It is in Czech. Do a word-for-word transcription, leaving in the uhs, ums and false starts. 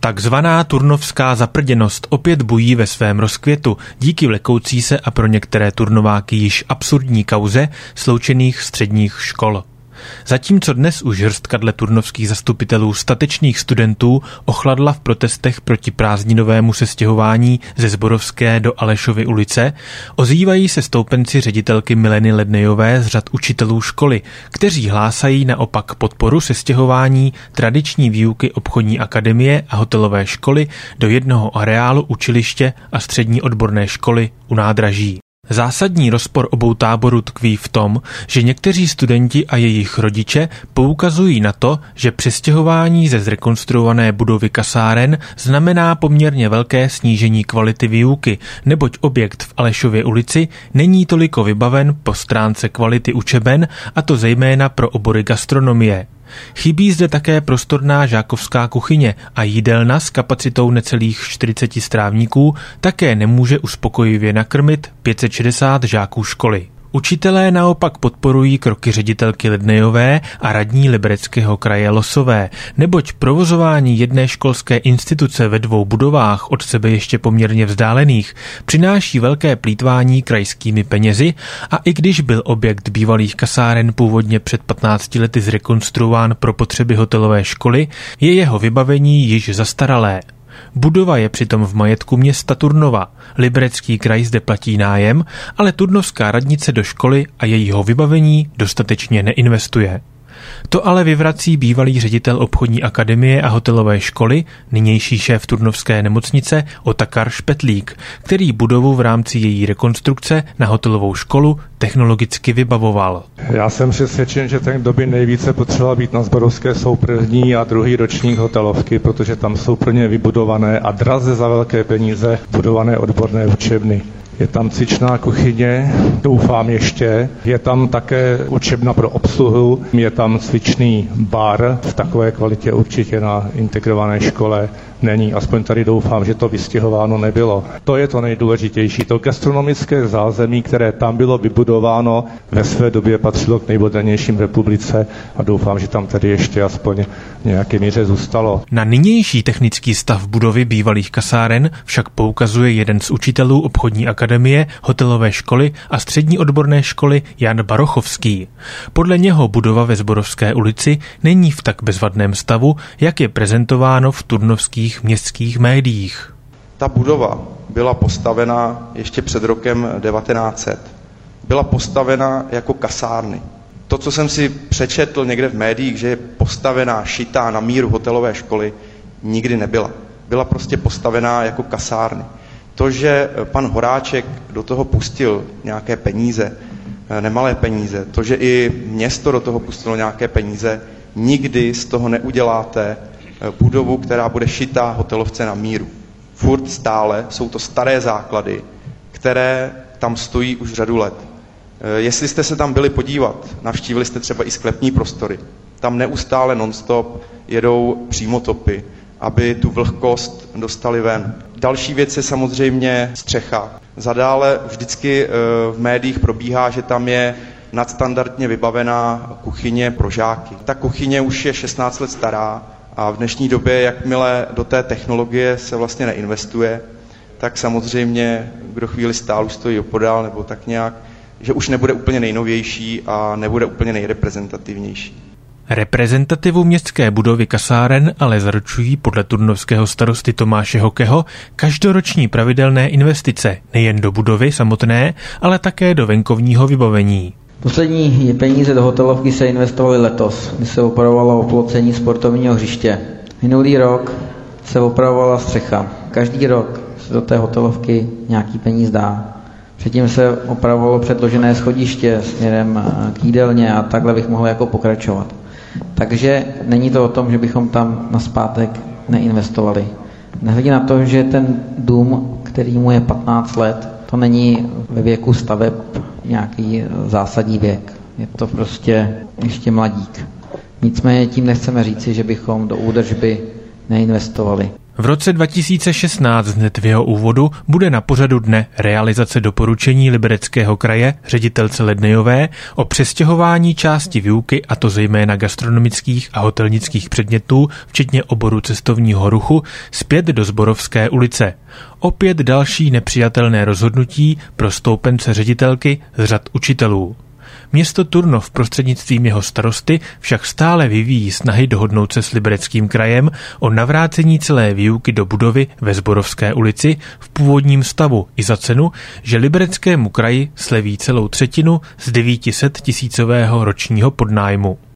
Takzvaná turnovská zaprděnost opět bují ve svém rozkvětu díky vlekoucí se a pro některé turnováky již absurdní kauze sloučených středních škol. Zatímco dnes už hrstka dle turnovských zastupitelů statečných studentů ochladla v protestech proti prázdninovému sestěhování ze Zborovské do Alešovy ulice, ozývají se stoupenci ředitelky Mileny Lednejové z řad učitelů školy, kteří hlásají naopak podporu sestěhování tradiční výuky obchodní akademie a hotelové školy do jednoho areálu učiliště a střední odborné školy u nádraží. Zásadní rozpor obou táborů tkví v tom, že někteří studenti a jejich rodiče poukazují na to, že přestěhování ze zrekonstruované budovy kasáren znamená poměrně velké snížení kvality výuky, neboť objekt v Alešově ulici není toliko vybaven po stránce kvality učeben, a to zejména pro obory gastronomie. Chybí zde také prostorná žákovská kuchyně a jídelna s kapacitou necelých čtyřicet strávníků také nemůže uspokojivě nakrmit pět set šedesát žáků školy. Učitelé naopak podporují kroky ředitelky Lednejové a radní Libereckého kraje Losové, neboť provozování jedné školské instituce ve dvou budovách od sebe ještě poměrně vzdálených přináší velké plýtvání krajskými penězi, a i když byl objekt bývalých kasáren původně před patnácti lety zrekonstruován pro potřeby hotelové školy, je jeho vybavení již zastaralé. Budova je přitom v majetku města Turnova. Liberecký kraj zde platí nájem, ale turnovská radnice do školy a jejího vybavení dostatečně neinvestuje. To ale vyvrací bývalý ředitel obchodní akademie a hotelové školy, nynější šéf turnovské nemocnice Otakar Špetlík, který budovu v rámci její rekonstrukce na hotelovou školu technologicky vybavoval. Já jsem přesvědčen, že ten, kdo by nejvíce potřeboval být na Zborovské, jsou první a druhý ročník hotelovky, protože tam jsou plně vybudované a draze za velké peníze budované odborné učebny. Je tam cvičná kuchyně, doufám ještě. Je tam také učebna pro obsluhu, je tam cvičný bar, v takové kvalitě určitě na integrované škole není. Aspoň tady doufám, že to vystěhováno nebylo. To je to nejdůležitější. To gastronomické zázemí, které tam bylo vybudováno, ve své době patřilo k nejmodernějším republice a doufám, že tam tady ještě aspoň nějaké míře zůstalo. Na nynější technický stav budovy bývalých kasáren však poukazuje jeden z učitelů obchodní akademie, hotelové školy a střední odborné školy Jan Barochovský. Podle něho budova ve Zborovské ulici není v tak bezvadném stavu, jak je prezentováno v turnovských městských médiích. Ta budova byla postavena ještě před rokem devatenáct set. Byla postavena jako kasárny. To, co jsem si přečetl někde v médiích, že je postavená, šitá na míru hotelové školy, nikdy nebyla. Byla prostě postavená jako kasárny. To, že pan Horáček do toho pustil nějaké peníze, nemalé peníze, to, že i město do toho pustilo nějaké peníze, nikdy z toho neuděláte budovu, která bude šitá hotelovce na míru. Furt stále jsou to staré základy, které tam stojí už řadu let. Jestli jste se tam byli podívat, navštívili jste třeba i sklepní prostory, tam neustále non-stop jedou přímotopy, aby tu vlhkost dostali ven. Další věc je samozřejmě střecha. Zadále vždycky v médiích probíhá, že tam je nadstandardně vybavená kuchyně pro žáky. Ta kuchyně už je šestnáct let stará a v dnešní době, jakmile do té technologie se vlastně neinvestuje, tak samozřejmě, kdo chvíli stál, už stojí opodál nebo tak nějak, že už nebude úplně nejnovější a nebude úplně nejreprezentativnější. Reprezentativu městské budovy kasáren ale zaručují podle turnovského starosty Tomáše Hokeho každoroční pravidelné investice nejen do budovy samotné, ale také do venkovního vybavení. Poslední peníze do hotelovky se investovaly letos, kdy se opravovalo oplocení sportovního hřiště. Minulý rok se opravovala střecha. Každý rok se do té hotelovky nějaký peníz dá. Předtím se opravovalo předložené schodiště směrem k jídelně a takhle bych mohl jako pokračovat. Takže není to o tom, že bychom tam nazpátek neinvestovali. Nehledě na to, že ten dům, který mu je patnáct let, to není ve věku staveb nějaký zásadní věk. Je to prostě ještě mladík. Nicméně tím nechceme říci, že bychom do údržby neinvestovali. V roce dva tisíce šestnáct hned v jeho úvodu bude na pořadu dne realizace doporučení Libereckého kraje ředitelce Lednejové o přestěhování části výuky, a to zejména gastronomických a hotelnických předmětů, včetně oboru cestovního ruchu, zpět do Zborovské ulice. Opět další nepřijatelné rozhodnutí pro stoupence ředitelky z řad učitelů. Město Turnov prostřednictvím jeho starosty však stále vyvíjí snahy dohodnout se s Libereckým krajem o navrácení celé výuky do budovy ve Zborovské ulici v původním stavu i za cenu, že Libereckému kraji sleví celou třetinu z devět set tisícového ročního podnájmu.